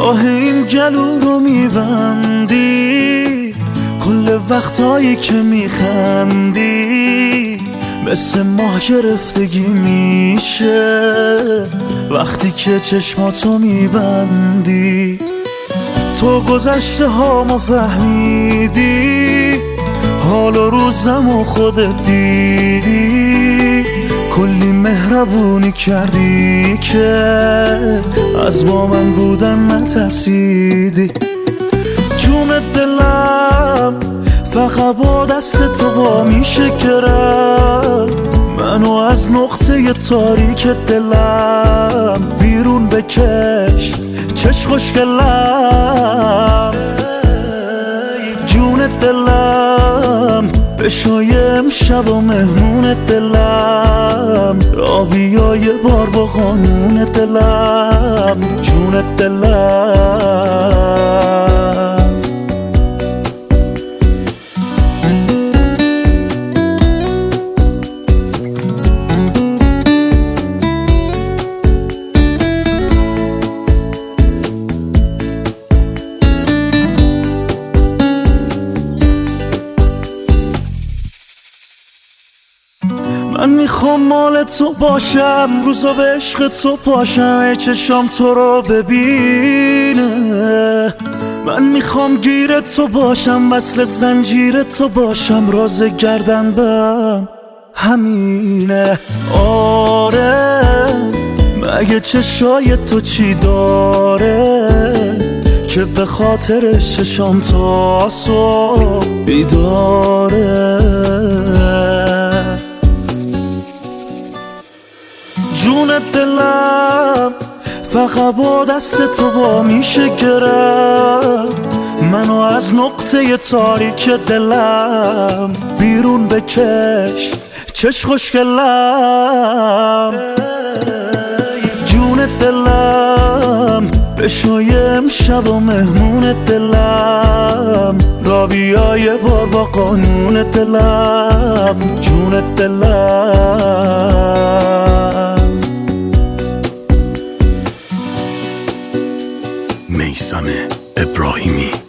راه این گلو رو میبندی، کل وقتایی که میخندی مثل ماه گرفتگی میشه وقتی که چشماتو میبندی. تو گذشته هامو فهمیدی، حال و روزمو خودت دیدی، کلی مهربونی کردی که از با من بودن نترسیدی. جون دلم فقط با دست تو وا میشه گرم، منو از نقطه تاریک دلم بیرون بکش چش خوشگلم. جون دلم بشای امشب و مهمون دلم، را بیا یه بار با قانون دلم. جون دلم من میخوام مال تو باشم، روزا به عشق تو پاشم، ای چشام تو رو ببینه. من میخوام گیر تو باشم، وصل زنجیر تو باشم، راز گردن بم همینه. آره مگه چشای تو چی داره که به خاطرش چشام تا صبح بیداره. جون دلم فقط با دست تو وا میشه گرم، منو از نقطه تاریک دلم بیرون بکش چش خوشگلم. جون دلم بشای امشب و مهمون دلم، را بیا یه بار با قانون دلم. جون دلم میثم ابراهیمی.